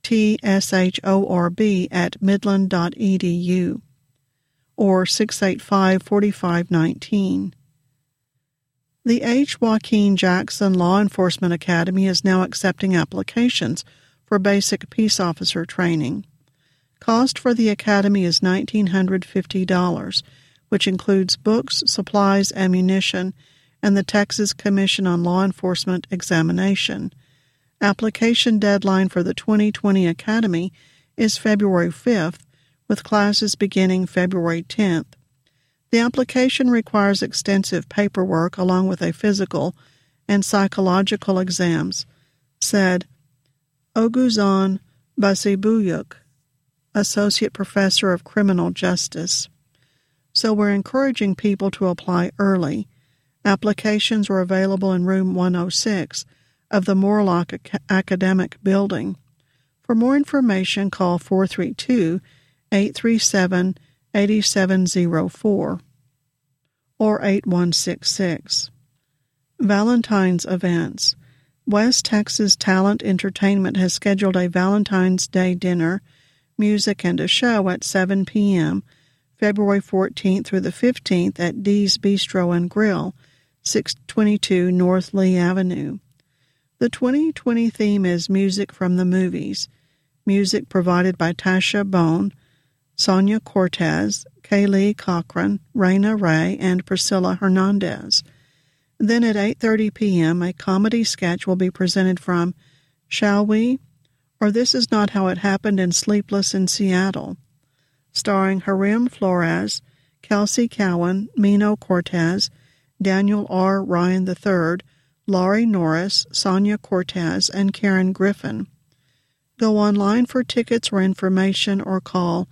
S6: tshorb@midland.edu or 685-4519. The H. Joaquin Jackson Law Enforcement Academy is now accepting applications for basic peace officer training. Cost for the academy is $1,950, which includes books, supplies, ammunition, and the Texas Commission on Law Enforcement examination. Application deadline for the 2020 academy is February 5th, with classes beginning February 10th. The application requires extensive paperwork along with a physical and psychological exams, said Oguzhan Basibuyuk, Associate Professor of Criminal Justice. So we're encouraging people to apply early. Applications are available in room 106 of the Moorlock Academic Building. For more information, call 432-837-8704 or 8166. Valentine's Events. West Texas Talent Entertainment has scheduled a Valentine's Day dinner, music, and a show at 7 p.m., February 14th through the 15th at Dee's Bistro and Grill, 622 North Lee Avenue. The 2020 theme is Music from the Movies. Music provided by Tasha Bone, Sonia Cortez, Kaylee Cochran, Raina Ray, and Priscilla Hernandez. Then at 8:30 p.m., a comedy sketch will be presented from Shall We? Or This Is Not How It Happened in Sleepless in Seattle, starring Harim Flores, Kelsey Cowan, Mino Cortez, Daniel R. Ryan III, Laurie Norris, Sonia Cortez, and Karen Griffin. Go online for tickets or information or call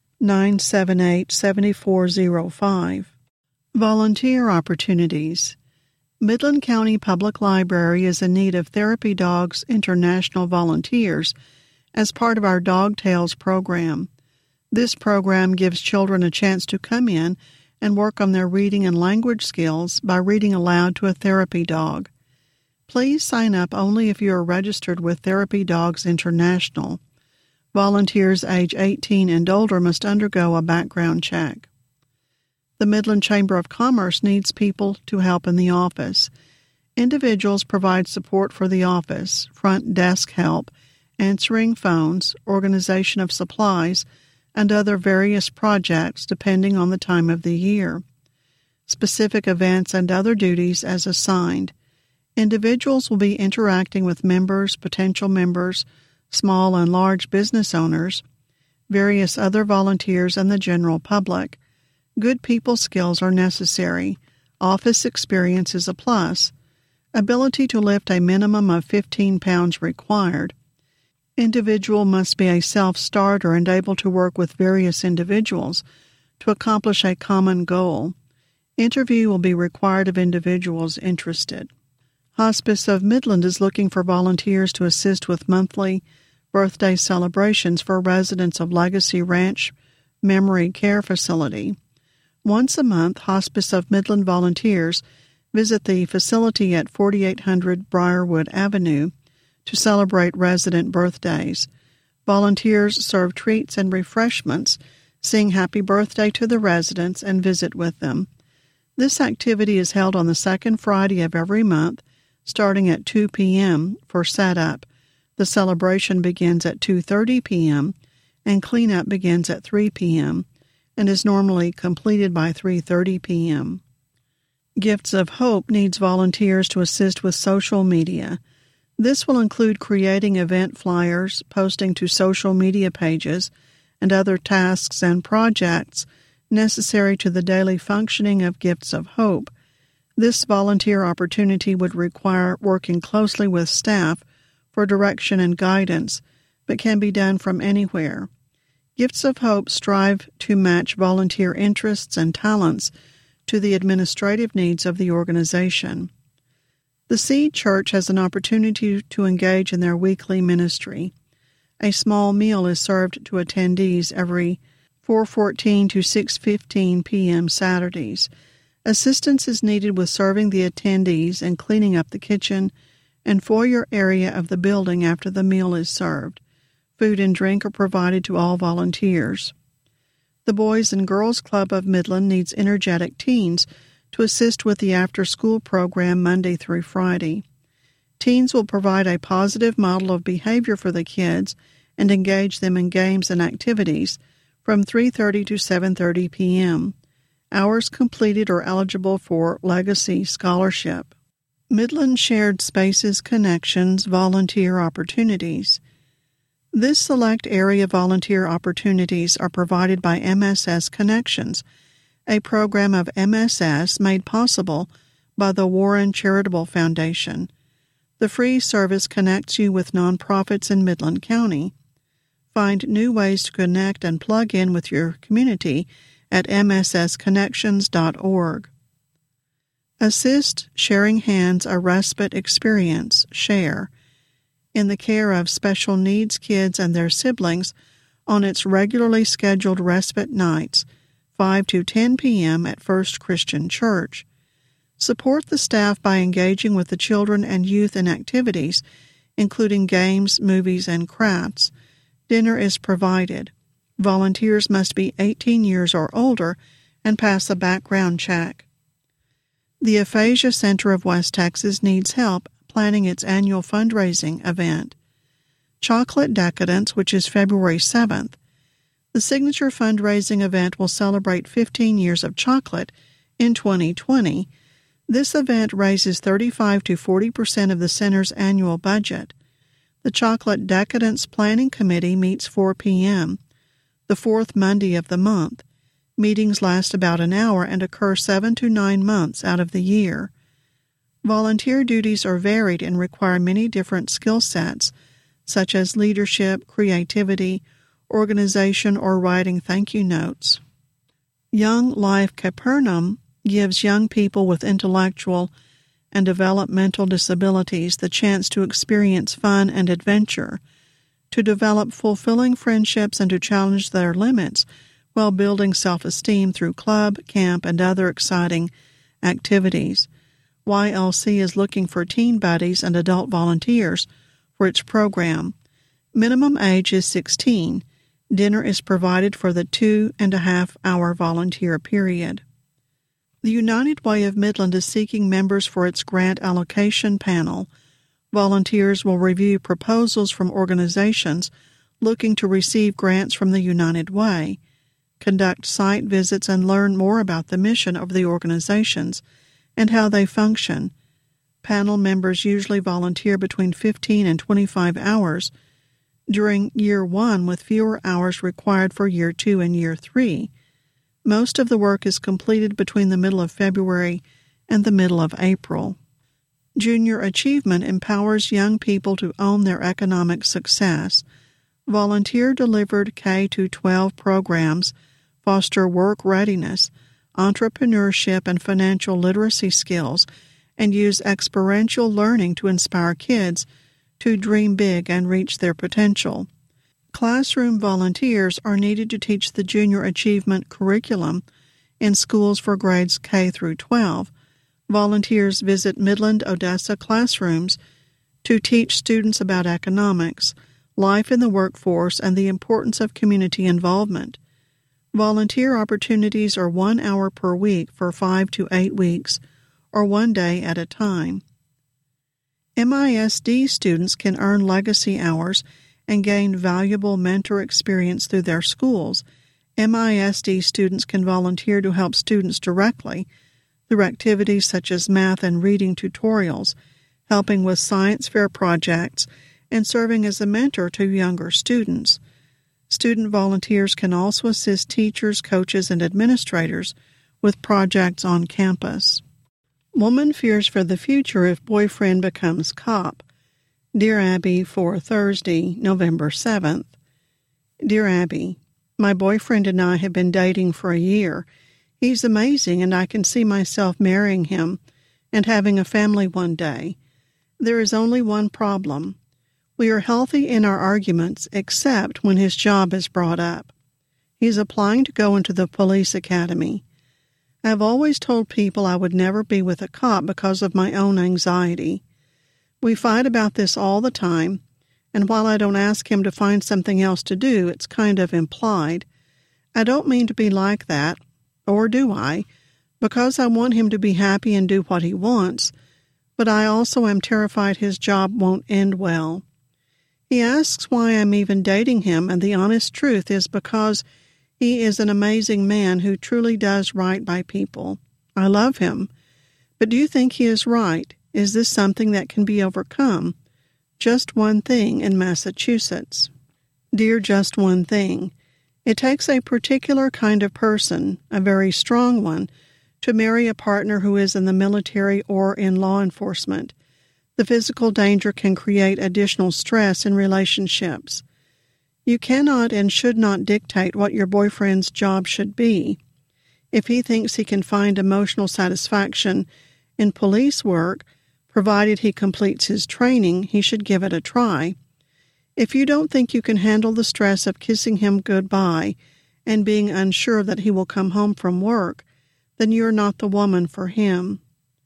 S6: 978-7405. Volunteer opportunities. Midland County Public Library is in need of Therapy Dogs International volunteers as part of our Dog Tales program. This program gives children a chance to come in and work on their reading and language skills by reading aloud to a therapy dog. Please sign up only if you are registered with Therapy Dogs International. Volunteers age 18 and older must undergo a background check. The Midland Chamber of Commerce needs people to help in the office. Individuals provide support for the office, front desk help, answering phones, organization of supplies, and other various projects depending on the time of the year. Specific events and other duties as assigned. Individuals will be interacting with members, potential members, small and large business owners, various other volunteers, and the general public. Good people skills are necessary. Office experience is a plus. Ability to lift a minimum of 15 pounds required. Individual must be a self-starter and able to work with various individuals to accomplish a common goal. Interview will be required of individuals interested. Hospice of Midland is looking for volunteers to assist with monthly birthday celebrations for residents of Legacy Ranch Memory Care Facility. Once a month, Hospice of Midland volunteers visit the facility at 4800 Briarwood Avenue to celebrate resident birthdays. Volunteers serve treats and refreshments, sing happy birthday to the residents, and visit with them. This activity is held on the second Friday of every month, starting at 2 p.m. for setup. The celebration begins at 2:30 p.m. and cleanup begins at 3 p.m. and is normally completed by 3:30 p.m. Gifts of Hope needs volunteers to assist with social media. This will include creating event flyers, posting to social media pages, and other tasks and projects necessary to the daily functioning of Gifts of Hope. This volunteer opportunity would require working closely with staff for direction and guidance, but can be done from anywhere. Gifts of Hope strive to match volunteer interests and talents to the administrative needs of the organization. The Seed Church has an opportunity to engage in their weekly ministry. A small meal is served to attendees every 4:14 to 6:15 p.m. Saturdays. Assistance is needed with serving the attendees and cleaning up the kitchen and foyer area of the building after the meal is served. Food and drink are provided to all volunteers. The Boys and Girls Club of Midland needs energetic teens to assist with the after-school program Monday through Friday. Teens will provide a positive model of behavior for the kids and engage them in games and activities from 3:30 to 7:30 p.m. Hours completed are eligible for Legacy Scholarship. Midland Shared Spaces Connections Volunteer Opportunities. This select area volunteer opportunities are provided by MSS Connections, a program of MSS made possible by the Warren Charitable Foundation. The free service connects you with nonprofits in Midland County. Find new ways to connect and plug in with your community at mssconnections.org. Assist Sharing Hands a Respite Experience, SHARE, in the care of special needs kids and their siblings on its regularly scheduled respite nights, 5 to 10 p.m. at First Christian Church. Support the staff by engaging with the children and youth in activities, including games, movies, and crafts. Dinner is provided. Volunteers must be 18 years or older and pass a background check. The Aphasia Center of West Texas needs help planning its annual fundraising event, Chocolate Decadence, which is February 7th. The signature fundraising event will celebrate 15 years of chocolate in 2020. This event raises 35 to 40% of the center's annual budget. The Chocolate Decadence Planning Committee meets 4 p.m., the fourth Monday of the month. Meetings last about an hour and occur 7 to 9 months out of the year. Volunteer duties are varied and require many different skill sets, such as leadership, creativity, organization, or writing thank you notes. Young Life Capernaum gives young people with intellectual and developmental disabilities the chance to experience fun and adventure, to develop fulfilling friendships and to challenge their limits while building self-esteem through club, camp, and other exciting activities. YLC is looking for teen buddies and adult volunteers for its program. Minimum age is 16. Dinner is provided for the 2.5-hour volunteer period. The United Way of Midland is seeking members for its grant allocation panel. Volunteers will review proposals from organizations looking to receive grants from the United Way, conduct site visits, and learn more about the mission of the organizations and how they function. Panel members usually volunteer between 15 and 25 hours during Year 1, with fewer hours required for Year 2 and Year 3. Most of the work is completed between the middle of February and the middle of April. Junior Achievement empowers young people to own their economic success. Volunteer-delivered K-12 programs foster work readiness, entrepreneurship, and financial literacy skills, and use experiential learning to inspire kids to dream big and reach their potential. Classroom volunteers are needed to teach the Junior Achievement curriculum in schools for grades K through 12. Volunteers visit Midland Odessa classrooms to teach students about economics, life in the workforce, and the importance of community involvement. Volunteer opportunities are 1 hour per week for 5 to 8 weeks, or 1 day at a time. MISD students can earn legacy hours and gain valuable mentor experience through their schools. MISD students can volunteer to help students directly through activities such as math and reading tutorials, helping with science fair projects, and serving as a mentor to younger students. Student volunteers can also assist teachers, coaches, and administrators with projects on campus. Woman fears for the future if boyfriend becomes cop. Dear Abby, for Thursday, November 7th. Dear Abby, my boyfriend and I have been dating for a year. He's amazing, and I can see myself marrying him and having a family one day. There is only one problem. We are healthy in our arguments, except when his job is brought up. He's applying to go into the police academy. I've always told people I would never be with a cop because of my own anxiety. We fight about this all the time, and while I don't ask him to find something else to do, it's kind of implied. I don't mean to be like that, or do I, because I want him to be happy and do what he wants, but I also am terrified his job won't end well. He asks why I'm even dating him, and the honest truth is because he is an amazing man who truly does right by people. I love him. But do you think he is right? Is this something that can be overcome? Just one thing in Massachusetts. Dear Just One Thing, it takes a particular kind of person, a very strong one, to marry a partner who is in the military or in law enforcement. The physical danger can create additional stress in relationships. You cannot and should not dictate what your boyfriend's job should be. If he thinks he can find emotional satisfaction in police work, provided he completes his training, he should give it a try. If you don't think you can handle the stress of kissing him goodbye and being unsure that he will come home from work, then you're not the woman for him.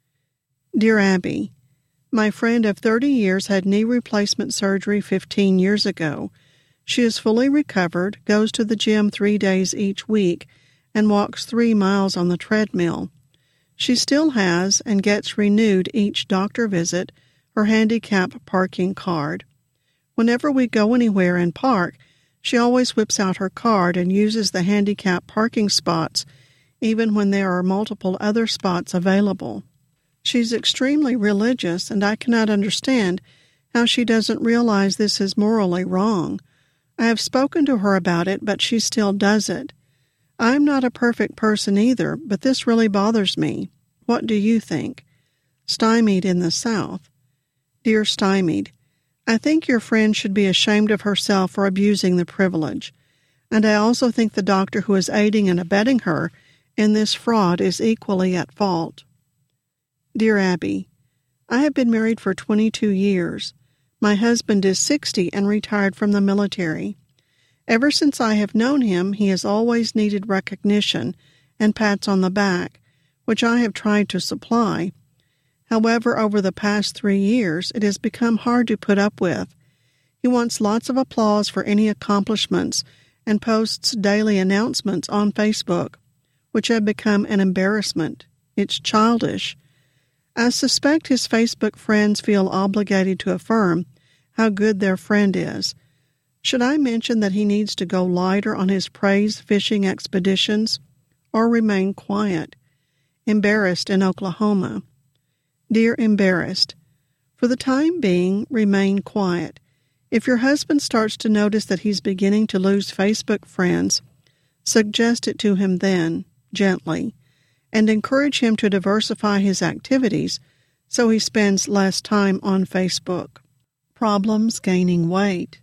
S6: Dear Abby, my friend of 30 years had knee replacement surgery 15 years ago. She is fully recovered, goes to the gym 3 days each week, and walks 3 miles on the treadmill. She still has, and gets renewed each doctor visit, her handicap parking card. Whenever we go anywhere and park, she always whips out her card and uses the handicap parking spots, even when there are multiple other spots available. She's extremely religious, and I cannot understand how she doesn't realize this is morally wrong. I have spoken to her about it, but she still does it. I'm not a perfect person either, but this really bothers me. What do you think? Stymied in the South. Dear Stymied, I think your friend should be ashamed of herself for abusing the privilege, and I also think the doctor who is aiding and abetting her in this fraud is equally at fault. Dear Abby, I have been married for 22 years. My husband is 60 and retired from the military. Ever since I have known him, he has always needed recognition and pats on the back, which I have tried to supply. However, over the past 3 years, it has become hard to put up with. He wants lots of applause for any accomplishments and posts daily announcements on Facebook, which have become an embarrassment. It's childish. I suspect his Facebook friends feel obligated to affirm how good their friend is. Should I mention that he needs to go lighter on his praise fishing expeditions, or remain quiet? Embarrassed in Oklahoma. Dear Embarrassed, for the time being, remain quiet. If your husband starts to notice that he's beginning to lose Facebook friends, suggest it to him then, gently, and encourage him to diversify his activities so he spends less time on Facebook. Problems gaining weight.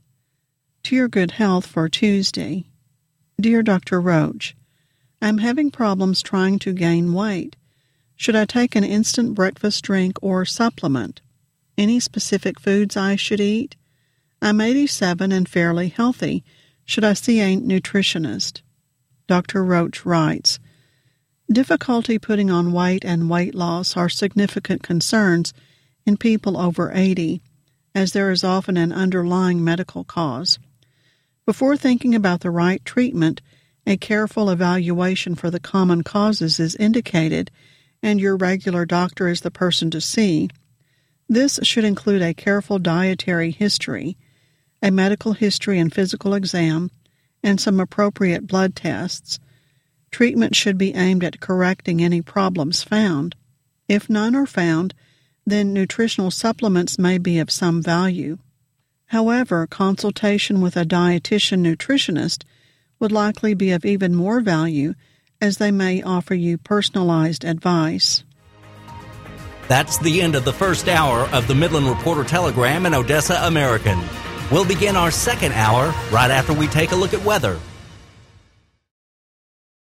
S6: To your good health for Tuesday. Dear Dr. Roach, I'm having problems trying to gain weight. Should I take an instant breakfast drink or supplement? Any specific foods I should eat? I'm 87 and fairly healthy. Should I see a nutritionist? Dr. Roach writes, difficulty putting on weight and weight loss are significant concerns in people over 80, as there is often an underlying medical cause. Before thinking about the right treatment, a careful evaluation for the common causes is indicated, and your regular doctor is the person to see. This should include a careful dietary history, a medical history and physical exam, and some appropriate blood tests. Treatment should be aimed at correcting any problems found. If none are found, then nutritional supplements may be of some value. However, consultation with a dietitian-nutritionist would likely be of even more value, as they may offer you personalized advice.
S1: That's the end of the first hour of the Midland Reporter Telegram and Odessa American. We'll begin our second hour right after we take a look at weather.